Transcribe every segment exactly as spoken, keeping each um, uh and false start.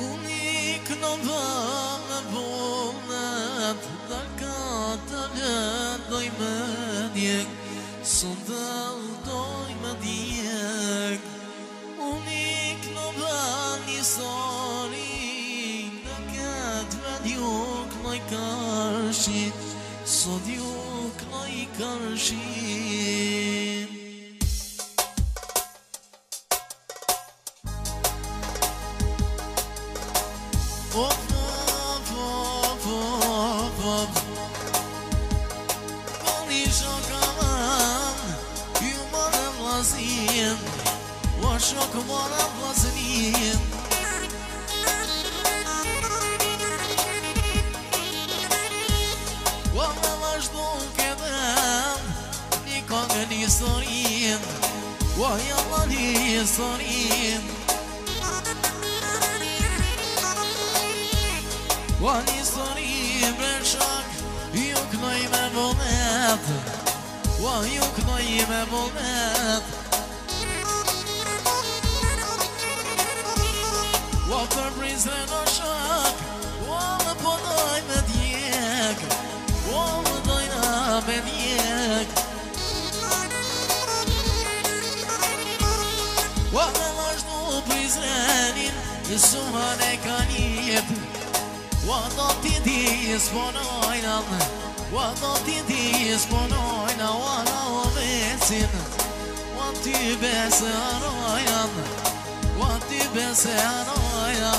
Unik në vëm në vullnet Dhe ka të lën doj me djek Sëndëll doj me djek Unik në vëm një sori Në këtë vend juk në i kërshit Sot juk në i kërshit Op, op, op, op, op Mani shokaman Ju më në vlasin O shokë më në vlasin O me vazhdo këdhem Një kongë një historin O jalla një historin O një histori bre shak Ju kënoj me vullnet O ju kënoj me vullnet O për prizre në shak O më podoj me djek O më dojna me djek O me vazhdu prizrenin Suhan e ka njep O do t'i di s'ponojna O do t'i di s'ponojna O na o vecin O ty bese arojna O ty bese arojna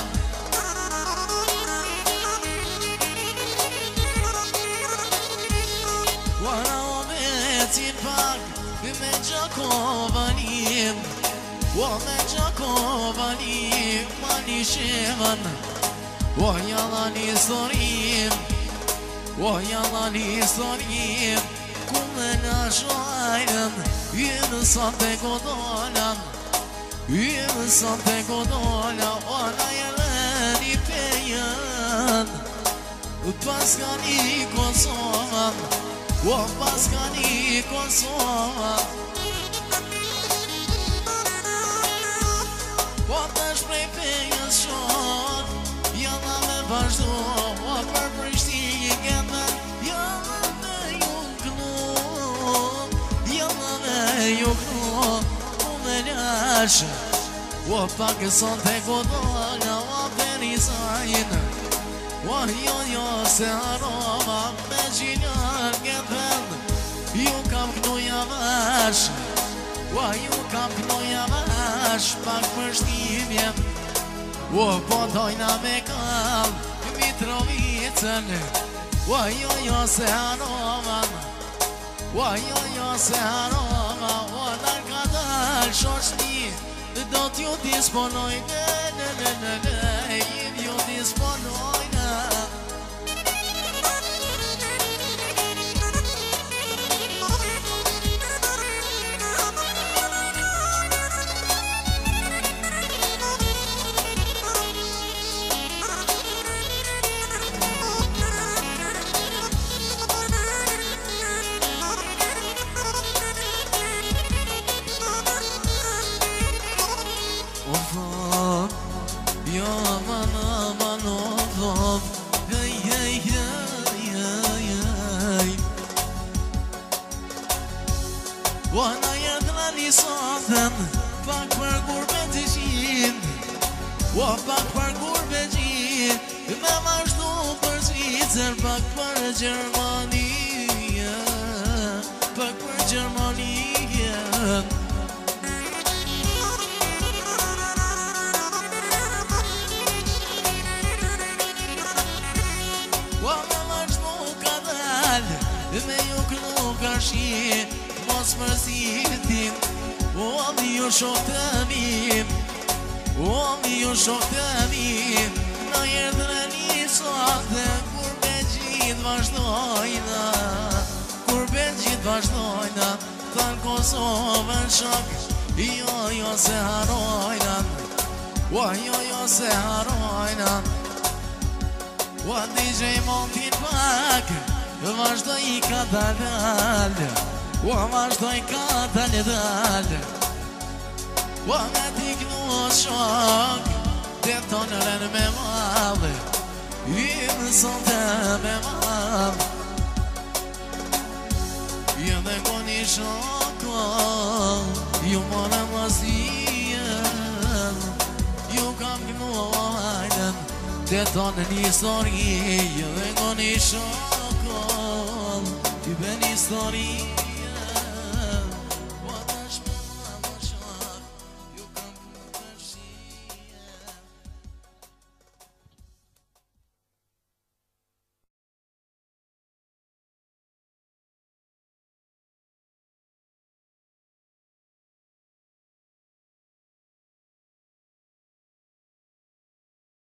O na o vecin pak Me Gjakovanim O me Gjakovanim Ma një shevan O jalla një historim O jalla një historim Kume në shajnën Jënë sot e godolan Jënë sot e godolan O na jelë një pejën Pas ka një Kosovan O pas ka një Kosovan O të shprej pejës shok Jalla me vazhdo, o për Prishtinë Jalla me ju kënu Jalla me ju kënu U me lashë O pak e son të godolla O për i sajnë O jo jo se aroma Me gjinjar këtë vend Ju kam kënu javash O ju kam kënu javash Pak për shtimje O po dojna me kall Mitrovicën O jo jo se aroman O jo jo se aroma O në ka dal shoshni Do t'ju disponojnë Në në në në Ju disponojnë O na jetë një sotën Pak për gurbe të qind O pak për gurbe qind Me vazhdu për Zvicër Pak për Gjermania Pak për Gjermania O me vazhdu ka dal Me ju kënu ka shi Mos mërzitim O mi ju shok të mim O mi ju shok të mim Në jetën e një sote Kur me gjithë vazhdojna Kur me gjithë vazhdojna Të në Kosovën shok Jo jo se harojna O jo jo se harojna O D J Montin pak Vazhdoj i ka dalë O vazhdoj ka dalë dalë O me t'i kënu shok Të tonërën me madhe I nësante me madhe Jë dhe koni shoko Ju mënë mësien Ju kam gënuajnen Të tonë një histori Jë dhe koni shoko Ty ben histori